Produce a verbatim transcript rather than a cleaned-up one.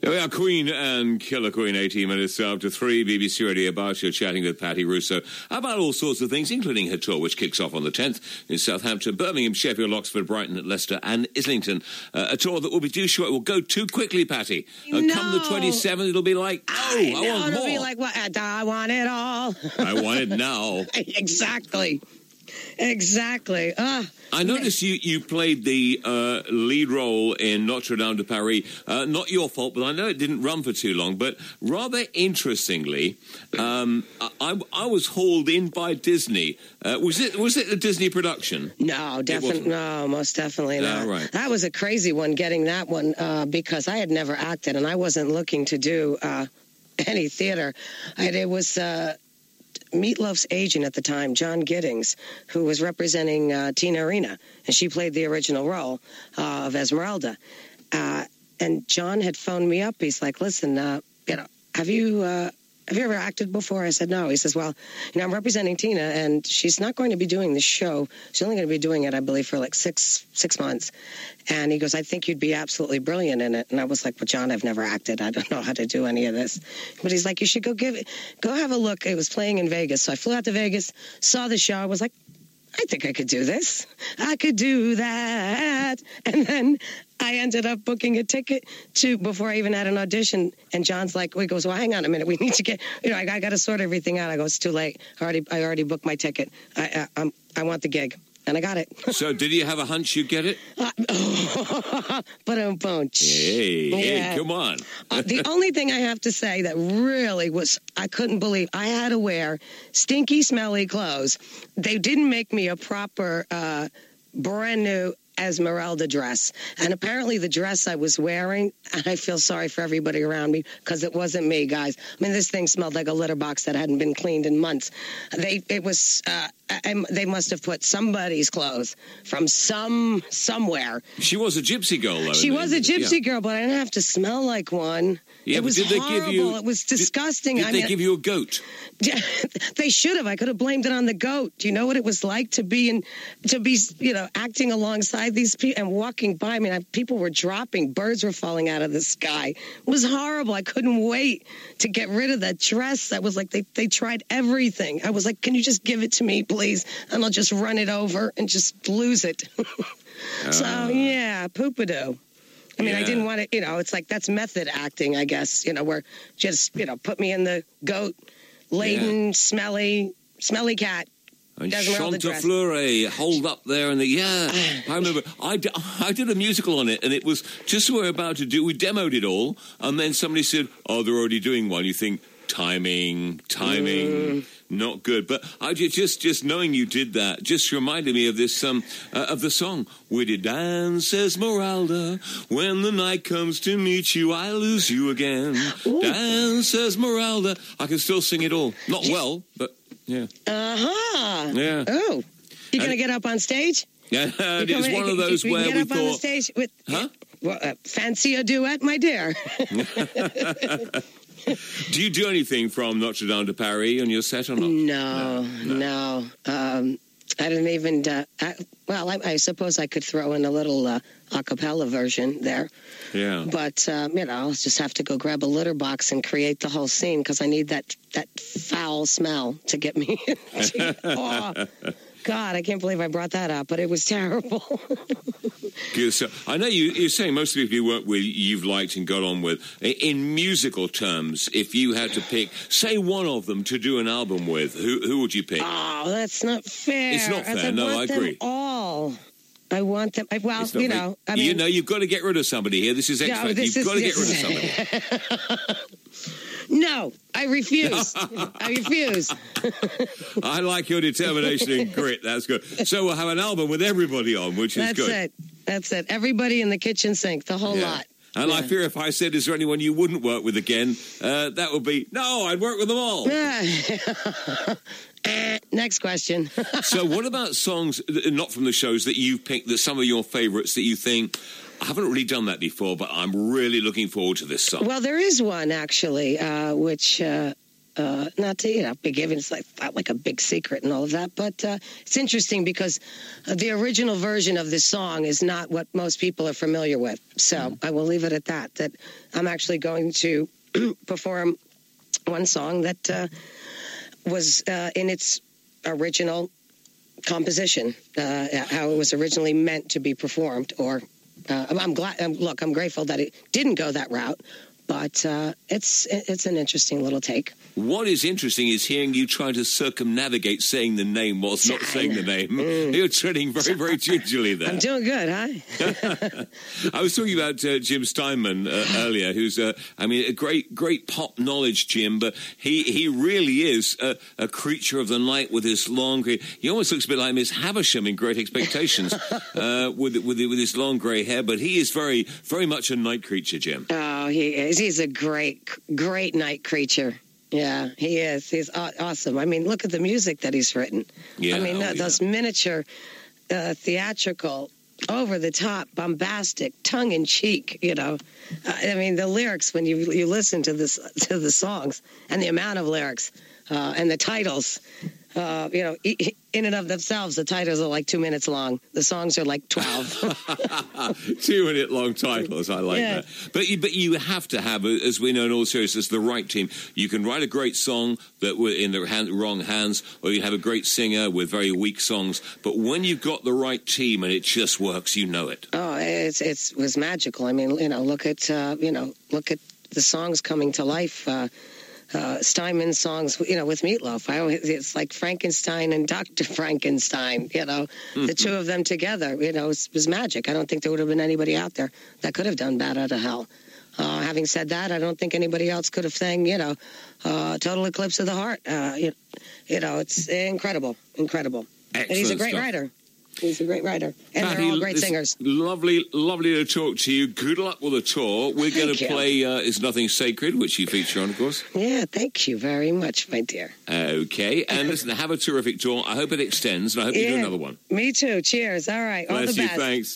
Here we are, Queen and Killer Queen, eighteen minutes after three, B B C Radio Bar Show, chatting with Patti Russo about all sorts of things, including her tour, which kicks off on the tenth in Southampton, Birmingham, Sheffield, Oxford, Brighton, Leicester and Islington. Uh, a tour that will be too short. It will go too quickly, Patti. Uh, no. Come the twenty-seventh, it'll be like, oh, I, I want know, more. It'll be like, what? I want it all. I want it now. Exactly. Exactly. Uh, I noticed you, you played the uh, lead role in Notre Dame de Paris. Uh, not your fault, but I know it didn't run for too long. But rather interestingly, um, I, I was hauled in by Disney. Uh, was it was it a Disney production? No, definitely. No, most definitely not. Oh, right. That was a crazy one, getting that one, uh, because I had never acted and I wasn't looking to do uh, any theater. I, it was... Uh, Meatloaf's agent at the time, John Giddings, who was representing uh, Tina Arena, and she played the original role uh, of Esmeralda. Uh, and John had phoned me up. He's like, "Listen, uh, you know, have you uh, have you ever acted before?" I said, "No." He says, "Well, you know, I'm representing Tina, and she's not going to be doing the show. She's only going to be doing it, I believe, for like six six months." And he goes, "I think you'd be absolutely brilliant in it." And I was like, "Well, John, I've never acted. I don't know how to do any of this." But he's like, "You should go give it, go have a look." It was playing in Vegas. So I flew out to Vegas, saw the show. I was like, I think I could do this. I could do that. And then I ended up booking a ticket to, before I even had an audition. And John's like, he goes, "Well, hang on a minute. We need to get, you know, I, I got to sort everything out." I go, "It's too late. I already, I already booked my ticket. I, I, I'm, I want the gig." And I got it. So did you have a hunch you'd get it? Uh, oh, but um, bunch. Hey, yeah. hey, come on. uh, the only thing I have to say that really was, I couldn't believe, I had to wear stinky, smelly clothes. They didn't make me a proper, uh, brand new Esmeralda dress. And apparently the dress I was wearing, and I feel sorry for everybody around me because it wasn't me, guys. I mean, this thing smelled like a litter box that hadn't been cleaned in months. They, it was, uh, I, they must have put somebody's clothes from some, somewhere. She was a gypsy girl, though. She was a gypsy yeah. girl, but I didn't have to smell like one. Yeah, it but was did they horrible. give you, it was disgusting. Did, did I they mean, give you a goat? They should have. I could have blamed it on the goat. Do you know what it was like to be in, to be, you know, acting alongside these people and walking by? I mean, I, people were dropping, birds were falling out of the sky. It was horrible. I couldn't wait to get rid of that dress. That was like they they tried everything. I was like, "Can you just give it to me, please?" And I'll just run it over and just lose it. uh, so yeah, poopadoo. I mean, yeah. I didn't want to, you know, it's like that's method acting, I guess, you know, where just, you know, put me in the goat laden, yeah. smelly, smelly cat. And Chantifleur, hold up there, and the, yeah, I remember, I, d- I did a musical on it, and it was just what we were about to do, we demoed it all, and then somebody said, "Oh, they're already doing one." You think, timing, timing, mm. not good. But I just, just knowing you did that just reminded me of this, um, uh, of the song, "Where did dance, Esmeralda, when the night comes to meet you, I lose you again. Ooh. Dance, Esmeralda." I can still sing it all. Not well, but... Yeah. Uh-huh. Yeah. Oh. You going to get up on stage? Yeah, it's one of those you, you where get we up thought... on the stage with... Huh? Well, uh, fancy a duet, my dear. Do you do anything from Notre Dame de Paris on your set or not? No, no. no. Um, I didn't even... Uh, I, well, I, I suppose I could throw in a little uh, a cappella version there. Yeah. But, um, you know, I'll just have to go grab a litter box and create the whole scene because I need that, that foul smell to get me. Oh, God, I can't believe I brought that up, but it was terrible. Good. So I know you, you're saying most of the people you work with, you've liked and got on with. In musical terms, if you had to pick, say, one of them to do an album with, who who would you pick? Oh, that's not fair. It's not fair. I no, want I agree. Them all. I want them. I, well, you know, I mean, you know, you've got to get rid of somebody here. This is X Factor. No, you've is, got to get rid is, of somebody. No, I refuse. I refuse. I like your determination and grit. That's good. So we'll have an album with everybody on, which is That's good. That's it. That's it. Everybody in the kitchen sink, the whole yeah. lot. And yeah. I fear if I said, "Is there anyone you wouldn't work with again?" Uh, that would be, no, I'd work with them all. Next question. So what about songs, not from the shows, that you've picked, that some of your favourites that you think, I haven't really done that before, but I'm really looking forward to this song? Well, there is one, actually, uh, which uh, Uh, not to, you know, be given, it's like, not like a big secret and all of that, but uh, it's interesting because uh, the original version of this song is not what most people are familiar with. So mm. I will leave it at that, that I'm actually going to perform one song that uh, was uh, in its original composition, uh, how it was originally meant to be performed. Or uh, I'm glad. Um, look, I'm grateful that it didn't go that route, but uh, it's it's an interesting little take. What is interesting is hearing you trying to circumnavigate saying the name whilst not saying the name. Mm. You're treading very, very gingerly there. I'm doing good, huh? I was talking about uh, Jim Steinman uh, earlier, who's, uh, I mean, a great, great pop knowledge, Jim, but he, he really is a, a creature of the night with his long grey... He almost looks a bit like Miss Havisham in Great Expectations uh, with, with, with his long grey hair, but he is very, very much a night creature, Jim. Oh, he is. He's a great, great night creature. Yeah, he is. He's awesome. I mean, look at the music that he's written. Yeah, I mean, oh, those yeah. miniature, uh, theatrical, over-the-top, bombastic, tongue-in-cheek, you know. Uh, I mean, the lyrics, when you you listen to this to the songs, and the amount of lyrics, uh, and the titles, uh, you know, in and of themselves, the titles are like two minutes long. The songs are like twelve. Two-minute long titles, I like yeah. that. But you, but you have to have, as we know in all seriousness, the right team. You can write a great song that were in the hand, wrong hands, or you have a great singer with very weak songs. But when you've got the right team and it just works, you know it. Oh, it's it's it was magical. I mean, you know, look at uh, you know, look at the songs coming to life. Uh, Uh, Steinman songs, you know, with Meatloaf. I always, it's like Frankenstein and Doctor Frankenstein, you know, mm-hmm. the two of them together, you know, it was, was magic. I don't think there would have been anybody out there that could have done Bat Out of Hell. Uh, having said that, I don't think anybody else could have sang, you know, uh, Total Eclipse of the Heart. Uh, you, you know, it's incredible, incredible. Excellent and he's a great stuff. writer. He's a great writer. And Patty, they're all great singers. Lovely, lovely to talk to you. Good luck with the tour. We're going to play uh, Is Nothing Sacred, which you feature on, of course. Yeah, thank you very much, my dear. Okay. And listen, have a terrific tour. I hope it extends, and I hope yeah, you do another one. Me too. Cheers. All right. Bless all the you. best. Thanks.